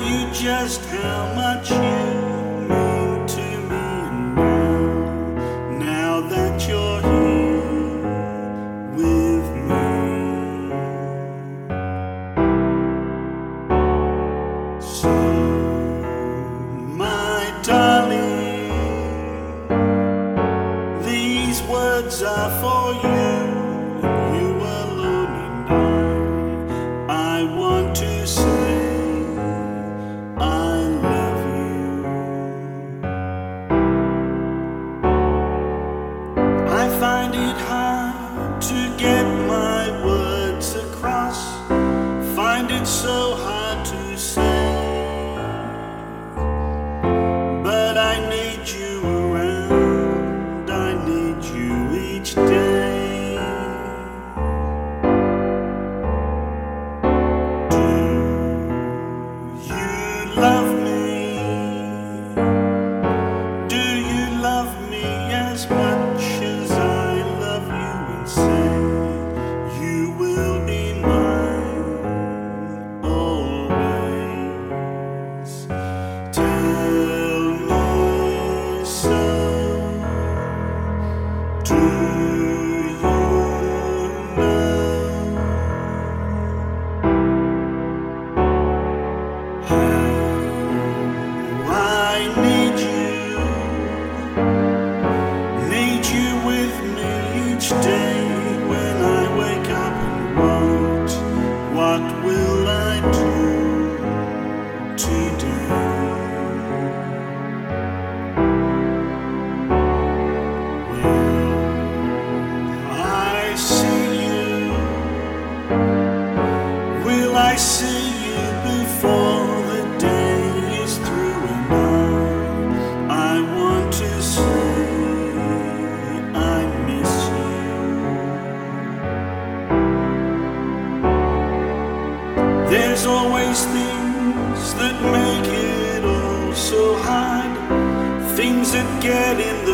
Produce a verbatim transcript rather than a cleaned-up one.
you just how much you mean to me. And now, now that you're here with me, so my darling, these words are for you, you alone, and I, I want to say I love you. I find it hard to get my words across, find it so hard to say, but I need you around, I need you each day. Do you love me? Do you love me as much as I love you? And say you will be mine always. Tell me so. Do you know how I need you, need you with me each day when I wake up? And what, what will I do today? I see you. Will I see you before the day is through? And I, I want to say I miss you. There's always things that make it all so hard, things that get in the